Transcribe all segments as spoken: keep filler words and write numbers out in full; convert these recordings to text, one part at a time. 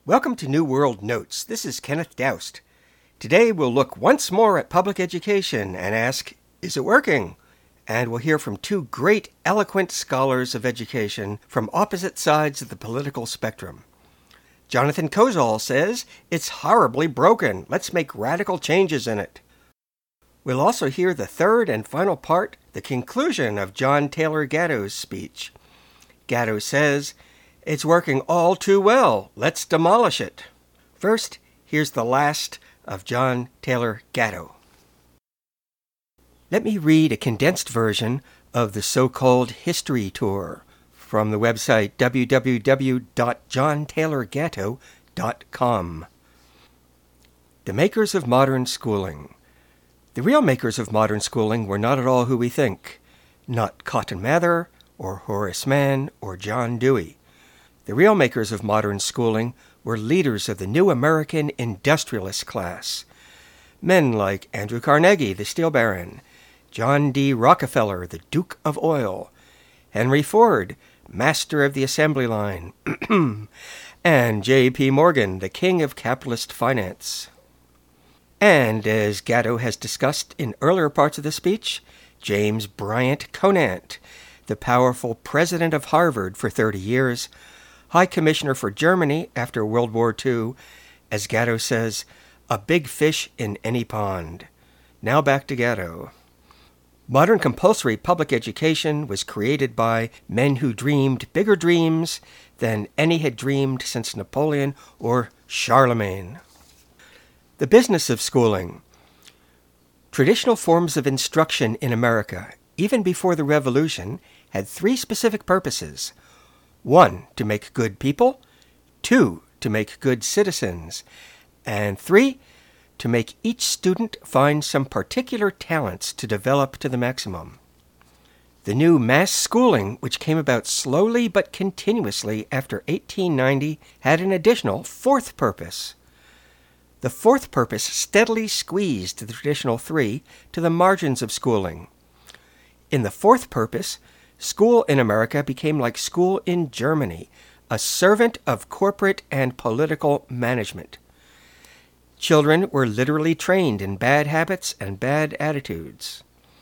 Welcome to New World Notes. This is Kenneth Doust. Today we'll look once more at public education and ask, is it working? And we'll hear from two great, eloquent scholars of education from opposite sides of the political spectrum. Jonathan Kozol says, it's horribly broken. Let's make radical changes in it. We'll also hear the third and final part, the conclusion of John Taylor Gatto's speech. Gatto says, it's working all too well. Let's demolish it. First, here's the last of John Taylor Gatto. Let me read a condensed version of the so-called history tour from the website w w w dot john taylor gatto dot com. The makers of modern schooling. The real makers of modern schooling were not at all who we think. Not Cotton Mather, or Horace Mann, or John Dewey. The real makers of modern schooling were leaders of the new American industrialist class. Men like Andrew Carnegie, the steel baron, John D. Rockefeller, the Duke of Oil, Henry Ford, master of the assembly line, and J P. Morgan, the king of capitalist finance. And, as Gatto has discussed in earlier parts of the speech, James Bryant Conant, the powerful president of Harvard for thirty years, High Commissioner for Germany after World War Two, as Gatto says, a big fish in any pond. Now back to Gatto. Modern compulsory public education was created by men who dreamed bigger dreams than any had dreamed since Napoleon or Charlemagne. The business of schooling. Traditional forms of instruction in America, even before the Revolution, had three specific purposes. One, to make good people. Two, to make good citizens. And three, to make each student find some particular talents to develop to the maximum. The new mass schooling, which came about slowly but continuously after eighteen ninety, had an additional fourth purpose. The fourth purpose steadily squeezed the traditional three to the margins of schooling. In the fourth purpose, school in America became like school in Germany, a servant of corporate and political management. Children were literally trained in bad habits and bad attitudes.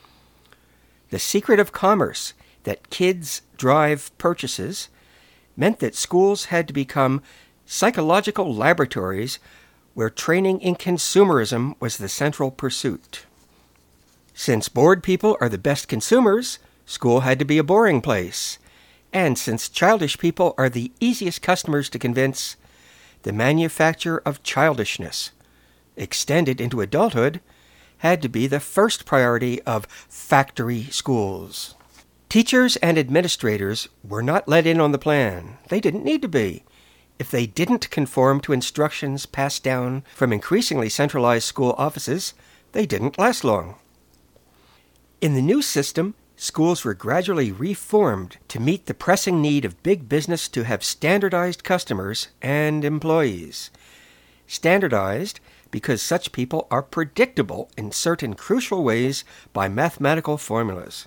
The secret of commerce, that kids drive purchases, meant that schools had to become psychological laboratories where training in consumerism was the central pursuit. Since bored people are the best consumers, school had to be a boring place. And since childish people are the easiest customers to convince, the manufacture of childishness, extended into adulthood, had to be the first priority of factory schools. Teachers and administrators were not let in on the plan. They didn't need to be. If they didn't conform to instructions passed down from increasingly centralized school offices, they didn't last long. In the new system, schools were gradually reformed to meet the pressing need of big business to have standardized customers and employees. Standardized because such people are predictable in certain crucial ways by mathematical formulas.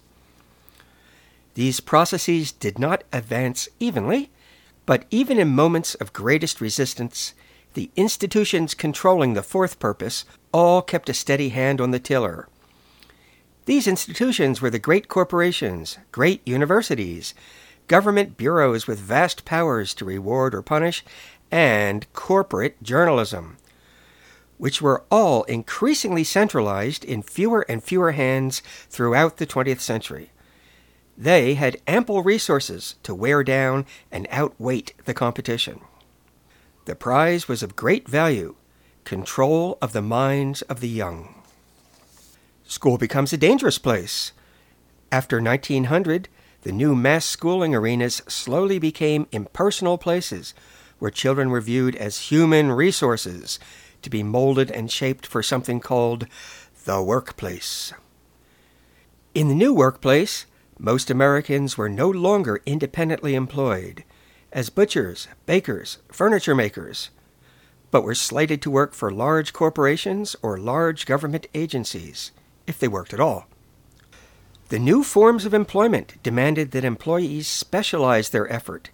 These processes did not advance evenly, but even in moments of greatest resistance, the institutions controlling the fourth purpose all kept a steady hand on the tiller. These institutions were the great corporations, great universities, government bureaus with vast powers to reward or punish, and corporate journalism, which were all increasingly centralized in fewer and fewer hands throughout the twentieth century. They had ample resources to wear down and outweight the competition. The prize was of great value, control of the minds of the young. School becomes a dangerous place. After nineteen hundred, the new mass schooling arenas slowly became impersonal places where children were viewed as human resources to be molded and shaped for something called the workplace. In the new workplace, most Americans were no longer independently employed as butchers, bakers, furniture makers, but were slated to work for large corporations or large government agencies, if they worked at all. The new forms of employment demanded that employees specialize their effort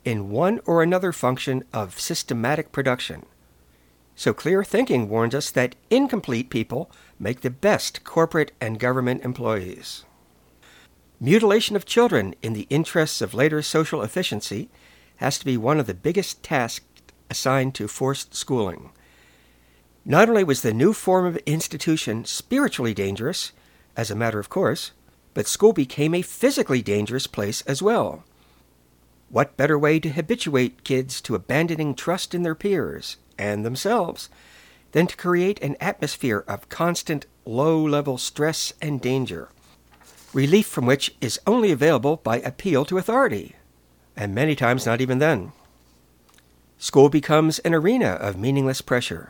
in one or another function of systematic production. So clear thinking warns us that incomplete people make the best corporate and government employees. Mutilation of children in the interests of later social efficiency has to be one of the biggest tasks assigned to forced schooling. Not only was the new form of institution spiritually dangerous, as a matter of course, but school became a physically dangerous place as well. What better way to habituate kids to abandoning trust in their peers and themselves than to create an atmosphere of constant low-level stress and danger, relief from which is only available by appeal to authority, and many times not even then. School becomes an arena of meaningless pressure.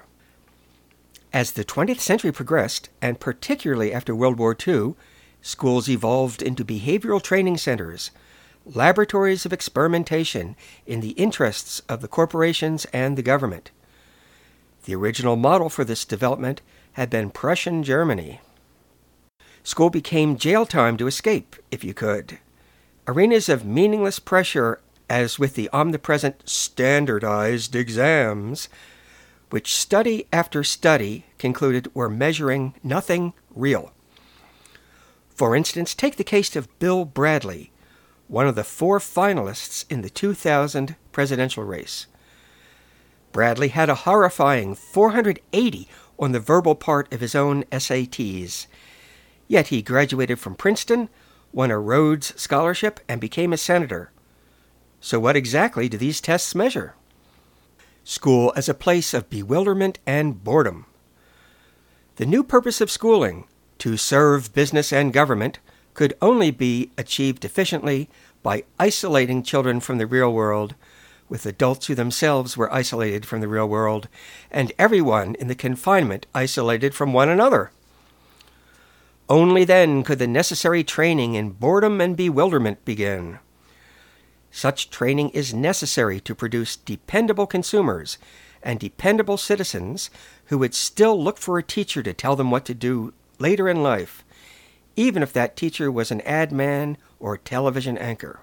As the twentieth century progressed, and particularly after World War Two, schools evolved into behavioral training centers, laboratories of experimentation in the interests of the corporations and the government. The original model for this development had been Prussian Germany. School became jail time to escape, if you could. Arenas of meaningless pressure, as with the omnipresent standardized exams, which study after study concluded were measuring nothing real. For instance, take the case of Bill Bradley, one of the four finalists in the two thousand presidential race. Bradley had a horrifying four hundred eighty on the verbal part of his own S A Ts. Yet he graduated from Princeton, won a Rhodes Scholarship, and became a senator. So what exactly do these tests measure? School as a place of bewilderment and boredom. The new purpose of schooling, to serve business and government, could only be achieved efficiently by isolating children from the real world, with adults who themselves were isolated from the real world, and everyone in the confinement isolated from one another. Only then could the necessary training in boredom and bewilderment begin. Such training is necessary to produce dependable consumers and dependable citizens who would still look for a teacher to tell them what to do later in life, even if that teacher was an ad man or television anchor.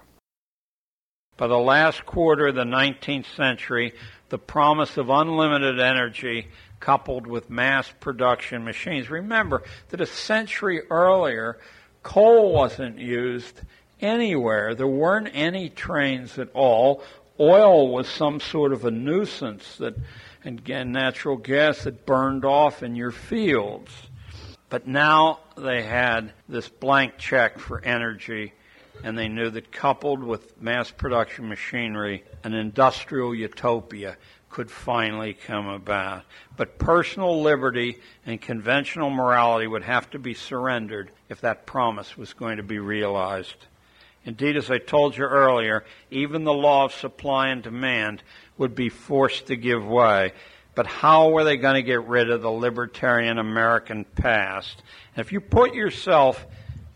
By the last quarter of the nineteenth century, the promise of unlimited energy coupled with mass production machines. Remember that a century earlier, coal wasn't used anywhere. There weren't any trains at all. Oil was some sort of a nuisance, that, and again, natural gas that burned off in your fields. But now they had this blank check for energy, and they knew that coupled with mass production machinery, an industrial utopia could finally come about. But personal liberty and conventional morality would have to be surrendered if that promise was going to be realized. Indeed, as I told you earlier, even the law of supply and demand would be forced to give way. But how were they going to get rid of the libertarian American past? And if you put yourself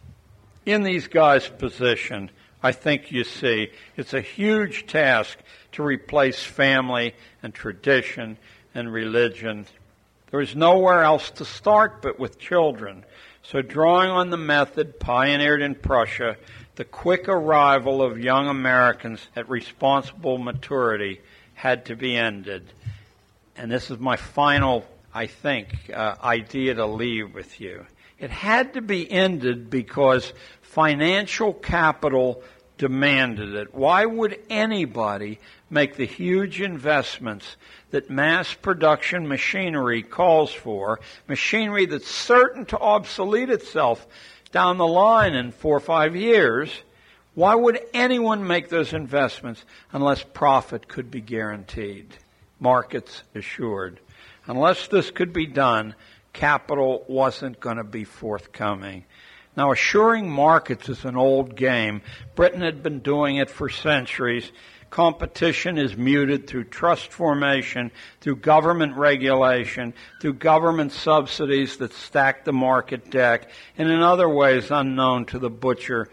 in these guys' position, I think you see it's a huge task to replace family and tradition and religion. There is nowhere else to start but with children. So drawing on the method pioneered in Prussia, the quick arrival of young Americans at responsible maturity had to be ended. And this is my final, I think, uh, idea to leave with you. It had to be ended because financial capital demanded it. Why would anybody make the huge investments that mass production machinery calls for, machinery that's certain to obsolete itself down the line in four or five years? Why would anyone make those investments unless profit could be guaranteed, markets assured? Unless this could be done, capital wasn't going to be forthcoming. Now, assuring markets is an old game. Britain had been doing it for centuries. Competition is muted through trust formation, through government regulation, through government subsidies that stack the market deck, and in other ways unknown to the butcher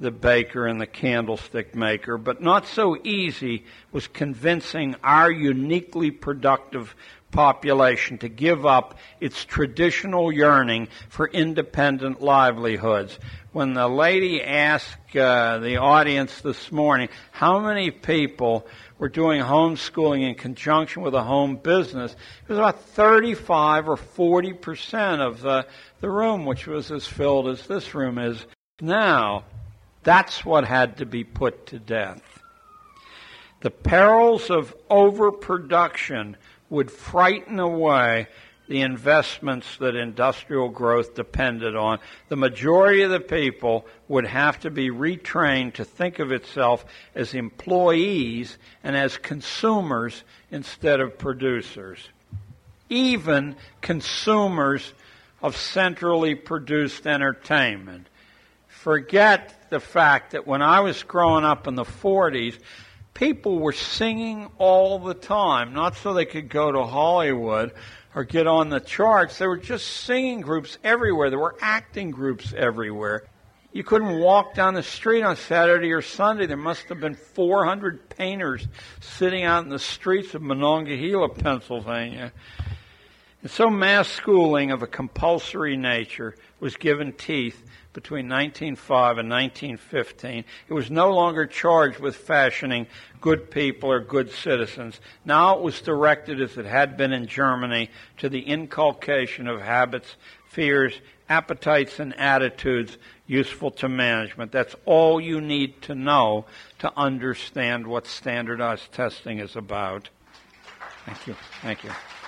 the baker and the candlestick maker, but not so easy was convincing our uniquely productive population to give up its traditional yearning for independent livelihoods. When the lady asked uh, the audience this morning how many people were doing homeschooling in conjunction with a home business, it was about thirty-five or forty percent of the, the room, which was as filled as this room is now. That's what had to be put to death. The perils of overproduction would frighten away the investments that industrial growth depended on. The majority of the people would have to be retrained to think of itself as employees and as consumers instead of producers. Even consumers of centrally produced entertainment. Forget the fact that when I was growing up in the forties, people were singing all the time, not so they could go to Hollywood or get on the charts. There were just singing groups everywhere. There were acting groups everywhere. You couldn't walk down the street on Saturday or Sunday. There must have been four hundred painters sitting out in the streets of Monongahela, Pennsylvania. And so mass schooling of a compulsory nature was given teeth between nineteen oh five and nineteen fifteen. It was no longer charged with fashioning good people or good citizens. Now it was directed, as it had been in Germany, to the inculcation of habits, fears, appetites, and attitudes useful to management. That's all you need to know to understand what standardized testing is about. Thank you. Thank you.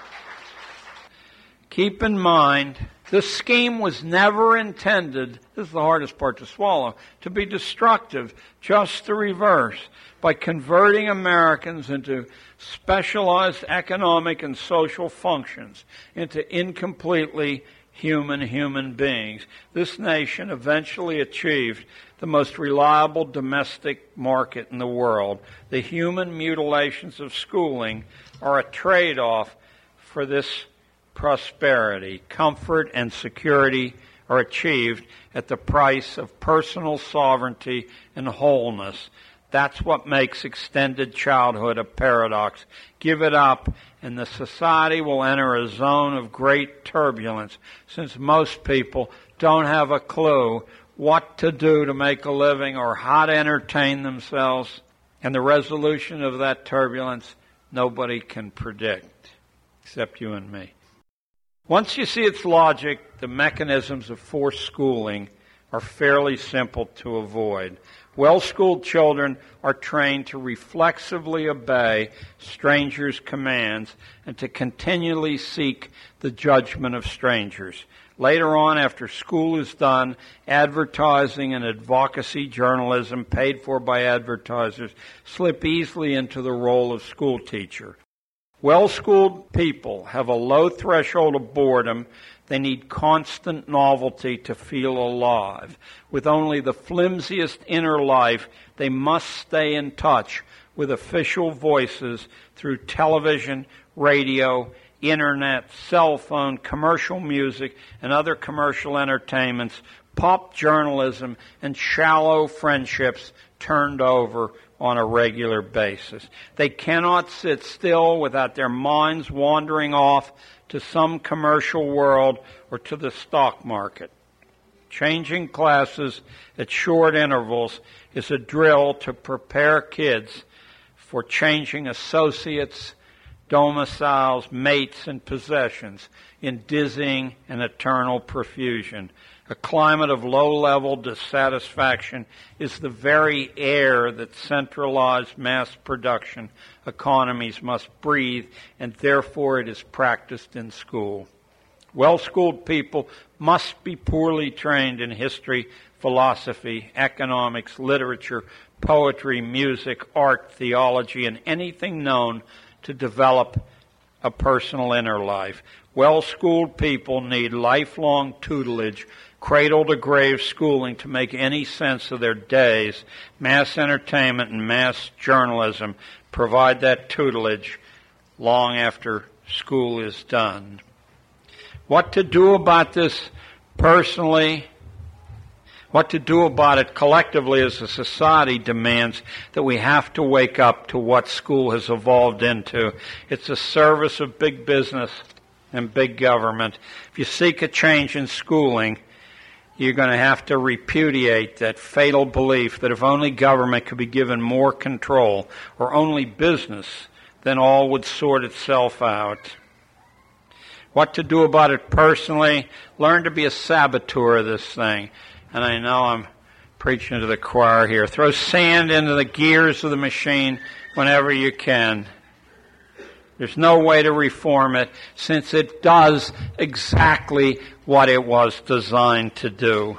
Keep in mind, this scheme was never intended, this is the hardest part to swallow, to be destructive, just the reverse. By converting Americans into specialized economic and social functions, into incompletely human human beings, this nation eventually achieved the most reliable domestic market in the world. The human mutilations of schooling are a trade-off for this prosperity. Comfort and security are achieved at the price of personal sovereignty and wholeness. That's what makes extended childhood a paradox. Give it up, and the society will enter a zone of great turbulence, since most people don't have a clue what to do to make a living or how to entertain themselves. And the resolution of that turbulence, nobody can predict, except you and me. Once you see its logic, the mechanisms of forced schooling are fairly simple to avoid. Well-schooled children are trained to reflexively obey strangers' commands and to continually seek the judgment of strangers. Later on, after school is done, advertising and advocacy journalism paid for by advertisers slip easily into the role of school teacher. Well-schooled people have a low threshold of boredom. They need constant novelty to feel alive. With only the flimsiest inner life, they must stay in touch with official voices through television, radio, internet, cell phone, commercial music, and other commercial entertainments, pop journalism, and shallow friendships turned over on a regular basis. They cannot sit still without their minds wandering off to some commercial world or to the stock market. Changing classes at short intervals is a drill to prepare kids for changing associates, domiciles, mates, and possessions in dizzying and eternal profusion. A climate of low-level dissatisfaction is the very air that centralized mass production economies must breathe, and therefore it is practiced in school. Well-schooled people must be poorly trained in history, philosophy, economics, literature, poetry, music, art, theology, and anything known to develop a personal inner life. Well-schooled people need lifelong tutelage, cradle-to-grave schooling to make any sense of their days. Mass entertainment and mass journalism provide that tutelage long after school is done. What to do about this personally? What to do about it collectively as a society demands that we have to wake up to what school has evolved into. It's a service of big business and big government. If you seek a change in schooling, you're going to have to repudiate that fatal belief that if only government could be given more control, or only business, then all would sort itself out. What to do about it personally? Learn to be a saboteur of this thing. And I know I'm preaching to the choir here. Throw sand into the gears of the machine whenever you can. There's no way to reform it, since it does exactly what it was designed to do.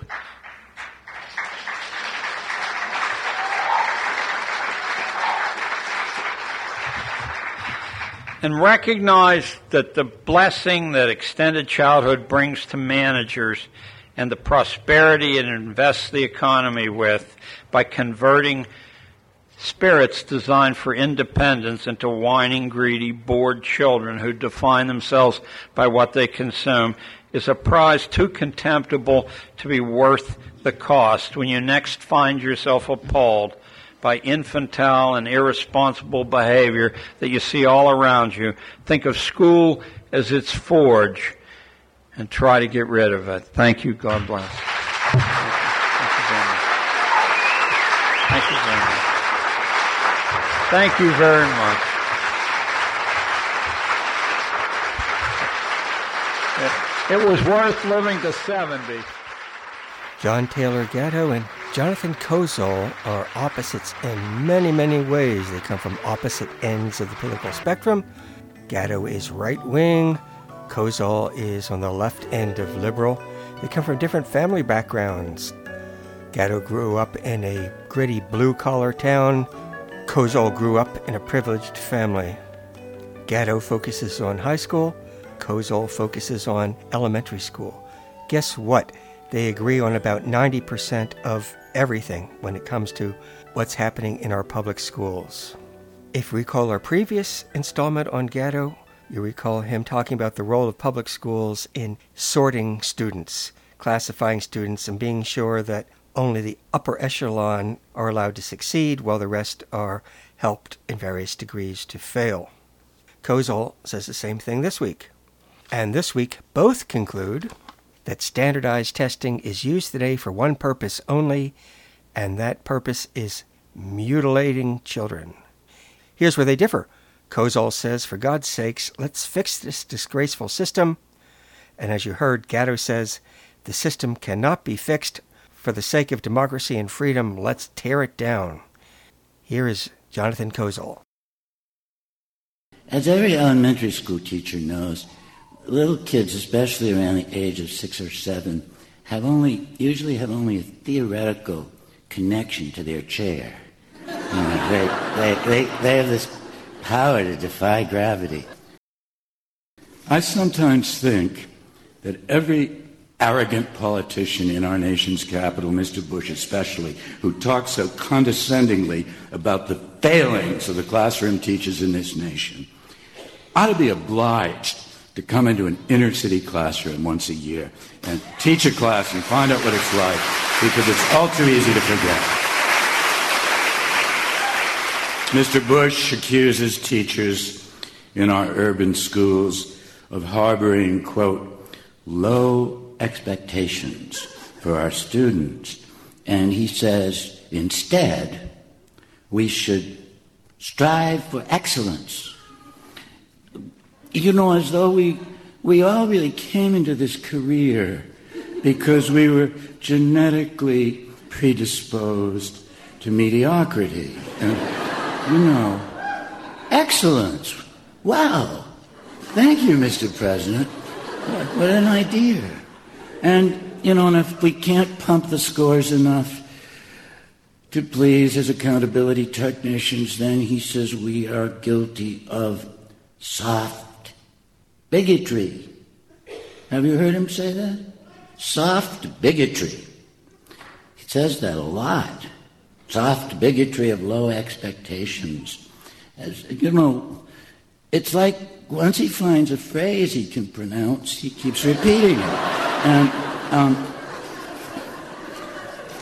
And recognize that the blessing that extended childhood brings to managers and the prosperity it invests the economy with by converting spirits designed for independence into whining, greedy, bored children who define themselves by what they consume is a prize too contemptible to be worth the cost. When you next find yourself appalled by infantile and irresponsible behavior that you see all around you, think of school as its forge and try to get rid of it. Thank you. God bless. Thank you very much. Thank you very much. Thank you very much. It, it was worth living to seventy. John Taylor Gatto and Jonathan Kozol are opposites in many, many ways. They come from opposite ends of the political spectrum. Gatto is right-wing. Kozol is on the left end of liberal. They come from different family backgrounds. Gatto grew up in a gritty blue-collar town. Kozol grew up in a privileged family. Gatto focuses on high school. Kozol focuses on elementary school. Guess what? They agree on about ninety percent of everything when it comes to what's happening in our public schools. If you recall our previous installment on Gatto, you recall him talking about the role of public schools in sorting students, classifying students, and being sure that only the upper echelon are allowed to succeed while the rest are helped in various degrees to fail. Kozol says the same thing this week. And this week, both conclude that standardized testing is used today for one purpose only, and that purpose is mutilating children. Here's where they differ. Kozol says, for God's sakes, let's fix this disgraceful system. And as you heard, Gatto says, the system cannot be fixed. For the sake of democracy and freedom, let's tear it down. Here is Jonathan Kozol. As every elementary school teacher knows, little kids, especially around the age of six or seven, have only usually have only a theoretical connection to their chair. You know, they, they, they, they have this power to defy gravity. I sometimes think that every arrogant politician in our nation's capital, Mister Bush especially, who talks so condescendingly about the failings of the classroom teachers in this nation, ought to be obliged to come into an inner-city classroom once a year and teach a class and find out what it's like, because it's all too easy to forget. Mister Bush accuses teachers in our urban schools of harboring, quote, low expectations for our students. And he says, instead, we should strive for excellence. You know, as though we we all really came into this career because we were genetically predisposed to mediocrity. And, you know, excellence. Wow. Thank you, Mister President. What, what an idea. And, you know, and if we can't pump the scores enough to please his accountability technicians, then he says we are guilty of soft bigotry. Have you heard him say that? Soft bigotry. He says that a lot. Soft bigotry of low expectations. As, you know, it's like once he finds a phrase he can pronounce, he keeps repeating it. And um,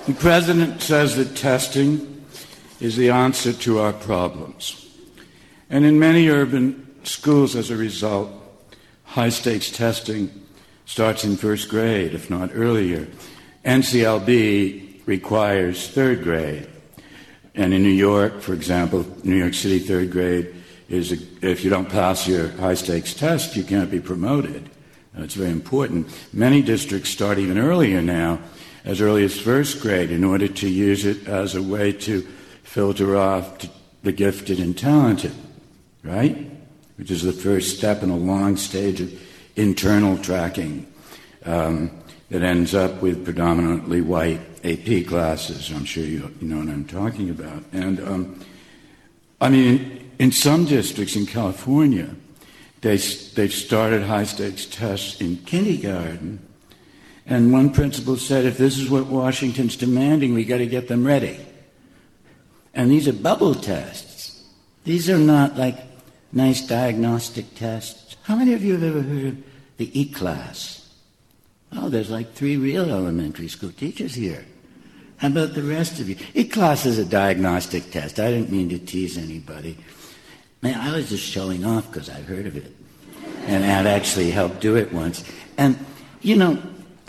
The president says that testing is the answer to our problems. And in many urban schools, as a result, high-stakes testing starts in first grade, if not earlier. N C L B requires third grade. And in New York, for example, New York City third grade is, a, if you don't pass your high-stakes test, you can't be promoted. That's very important. Many districts start even earlier now, as early as first grade, in order to use it as a way to filter off the gifted and talented, right? Which is the first step in a long stage of internal tracking um, that ends up with predominantly white A P classes. I'm sure you, you know what I'm talking about. And, um, I mean, in some districts in California, they, they've started high-stakes tests in kindergarten. And one principal said, if this is what Washington's demanding, we got to get them ready. And these are bubble tests. These are not like nice diagnostic tests. How many of you have ever heard of the E-class? Oh, there's like three real elementary school teachers here. How about the rest of you? E-class is a diagnostic test. I didn't mean to tease anybody. Man, I was just showing off because I've heard of it. And I'd actually helped do it once. And, you know,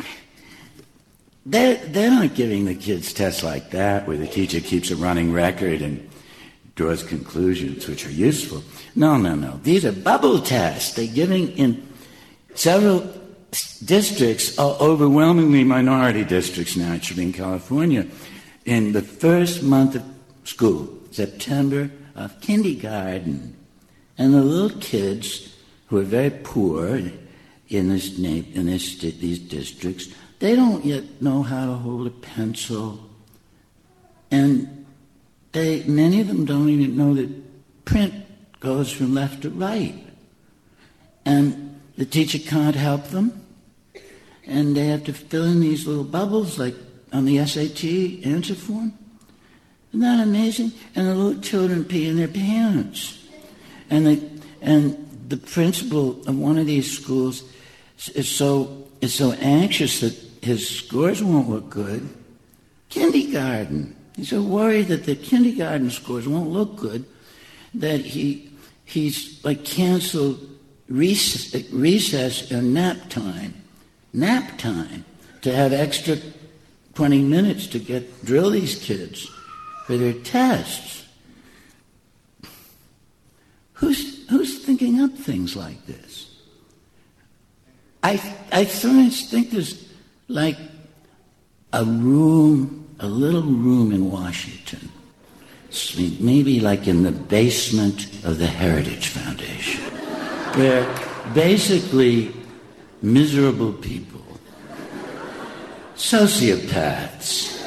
They're, they're not giving the kids tests like that where the teacher keeps a running record and draws conclusions which are useful. No, no, no. These are bubble tests. They're giving in several districts, overwhelmingly minority districts naturally in California, in the first month of school, September of kindergarten. And the little kids who are very poor in, this, in this, these districts, they don't yet know how to hold a pencil. And they, many of them don't even know that print goes from left to right. And the teacher can't help them. And they have to fill in these little bubbles like on the S A T answer form. Isn't that amazing? And the little children pee in their pants. And the, and the principal of one of these schools is so, is so anxious that his scores won't look good. Kindergarten. He's so worried that the kindergarten scores won't look good that he he's like canceled recess, recess and nap time. Nap time to have extra twenty minutes to get drill these kids for their tests. Who's who's thinking up things like this? I I sometimes think there's like a room, a little room in Washington, maybe like in the basement of the Heritage Foundation, where basically miserable people, sociopaths,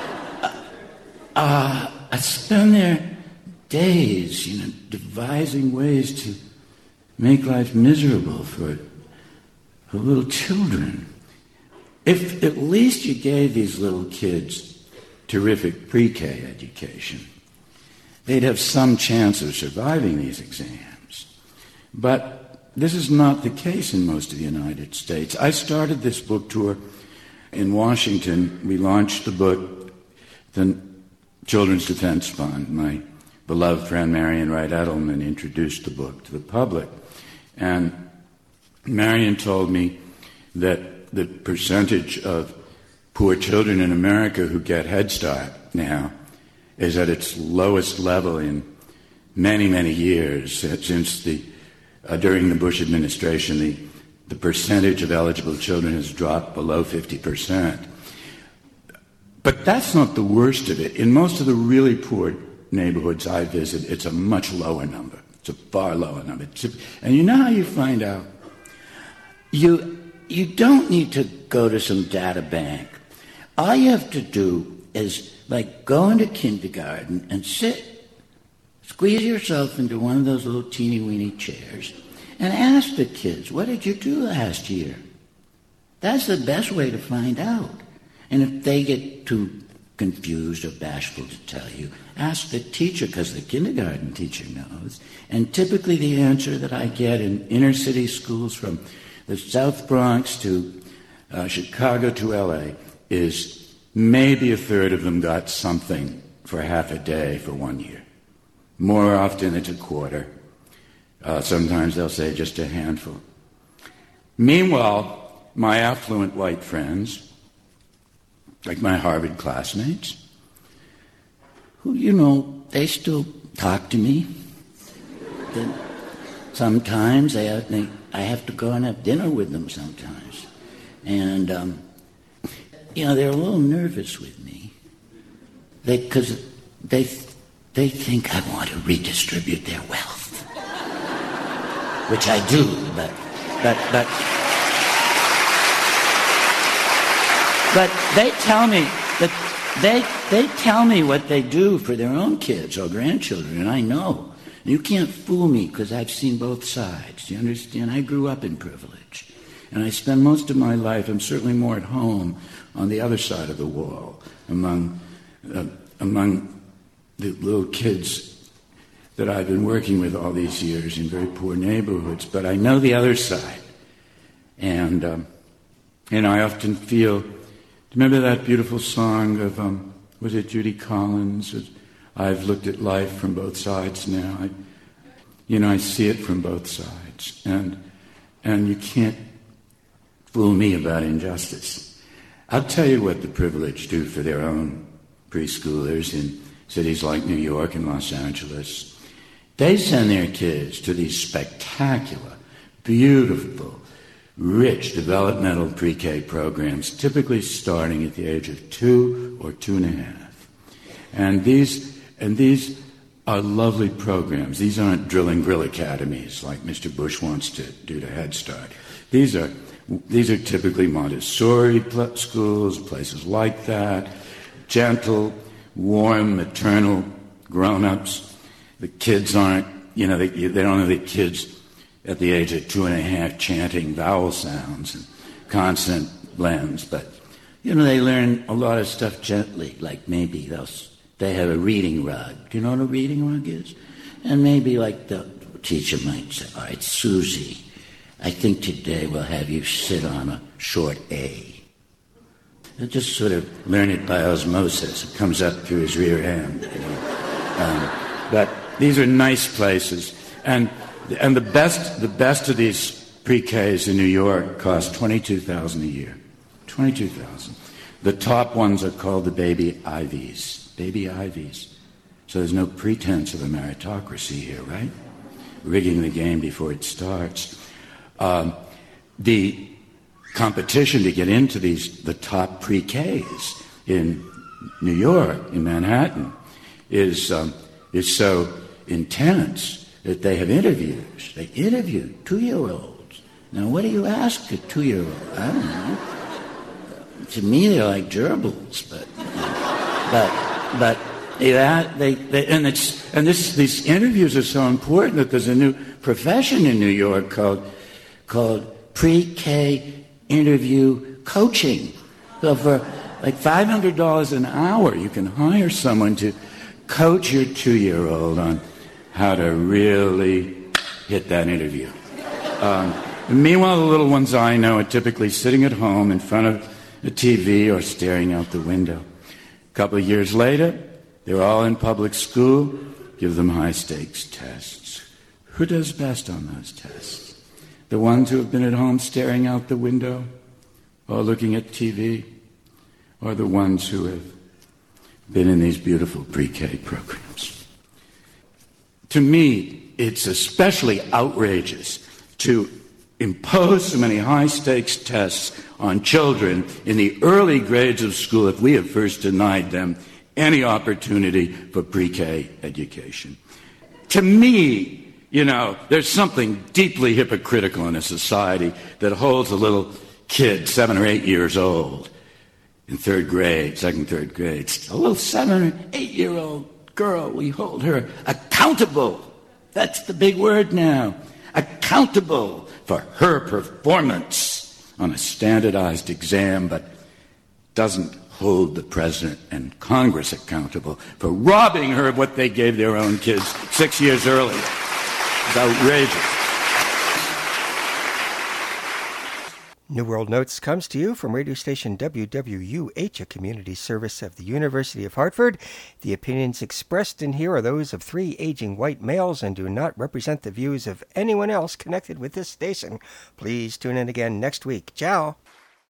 uh, uh, spend their days, you know, devising ways to make life miserable for, for little children. If at least you gave these little kids terrific pre-K education, they'd have some chance of surviving these exams. But this is not the case in most of the United States. I started this book tour in Washington. We launched the book, the Children's Defense Fund. My beloved friend Marian Wright Edelman introduced the book to the public. And Marian told me that the percentage of poor children in America who get Head Start now is at its lowest level in many, many years since the uh, during the Bush administration. The, the percentage of eligible children has dropped below fifty percent. But that's not the worst of it. In most of the really poor neighborhoods I visit, it's a much lower number. It's a far lower number. A, and you know how you find out? You You don't need to go to some data bank. All you have to do is, like, go into kindergarten and sit, squeeze yourself into one of those little teeny-weeny chairs, and ask the kids, what did you do last year? That's the best way to find out. And if they get too confused or bashful to tell you, ask the teacher, because the kindergarten teacher knows. And typically the answer that I get in inner-city schools from the South Bronx to uh, Chicago to L A is maybe a third of them got something for half a day for one year. More often it's a quarter. Uh, sometimes they'll say just a handful. Meanwhile, my affluent white friends, like my Harvard classmates, who, you know, they still talk to me. Then sometimes I have, they, I have to go and have dinner with them sometimes. And, um, you know, they're a little nervous with me. They, because they, they think I want to redistribute their wealth. Which I do, but, but, but, but they tell me that they, they tell me what they do for their own kids or grandchildren, and I know. You can't fool me because I've seen both sides. You understand? I grew up in privilege. And I spend most of my life, I'm certainly more at home on the other side of the wall, among, uh, among the little kids that I've been working with all these years in very poor neighborhoods. But I know the other side. And, um, and I often feel, remember that beautiful song of, um, was it Judy Collins? I've looked at life from both sides now. I, you know, I see it from both sides. And, and you can't fool me about injustice. I'll tell you what the privileged do for their own preschoolers in cities like New York and Los Angeles. They send their kids to these spectacular, beautiful, rich developmental pre-K programs, typically starting at the age of two or two and a half. And these, and these are lovely programs. These aren't drill and grill academies like Mister Bush wants to do to Head Start. These are These are typically Montessori pl- schools, places like that, gentle, warm, maternal grown-ups. The kids aren't, you know, they, they don't have the kids at the age of two and a half chanting vowel sounds and consonant blends, but, you know, they learn a lot of stuff gently, like maybe they'll, they have a reading rug. Do you know what a reading rug is? And maybe like the teacher might say, all right, Susie, I think today we'll have you sit on a short A. They'll just sort of learn it by osmosis. It comes up through his rear end. You know? um, but these are nice places. And and the best the best of these pre-Ks in New York cost twenty-two thousand dollars a year. twenty-two thousand dollars. The top ones are called the Baby Ivies. Baby Ivies. So there's no pretense of a meritocracy here, right? Rigging the game before it starts. Um, the competition to get into these the top pre-Ks in New York, in Manhattan, is um, is so intense that they have interviews. They interview two-year-olds. Now, what do you ask a two-year-old? I don't know. To me, they're like gerbils, but but but yeah, they, they and it's and this these interviews are so important that there's a new profession in New York called. called pre-K interview coaching. So for like five hundred dollars an hour, you can hire someone to coach your two-year-old on how to really hit that interview. Um, meanwhile, the little ones I know are typically sitting at home in front of a T V or staring out the window. A couple of years later, they're all in public school. Give them high-stakes tests. Who does best on those tests? The ones who have been at home staring out the window or looking at T V, or the ones who have been in these beautiful pre-K programs. To me, it's especially outrageous to impose so many high-stakes tests on children in the early grades of school if we have first denied them any opportunity for pre-K education. To me, you know, there's something deeply hypocritical in a society that holds a little kid, seven or eight years old, in third grade, second, third grade, a little seven or eight-year-old girl, we hold her accountable. That's the big word now. Accountable for her performance on a standardized exam, but doesn't hold the president and Congress accountable for robbing her of what they gave their own kids six years earlier. It's outrageous. New World Notes comes to you from radio station W W U H, a community service of the University of Hartford. The opinions expressed in here are those of three aging white males and do not represent the views of anyone else connected with this station. Please tune in again next week. Ciao.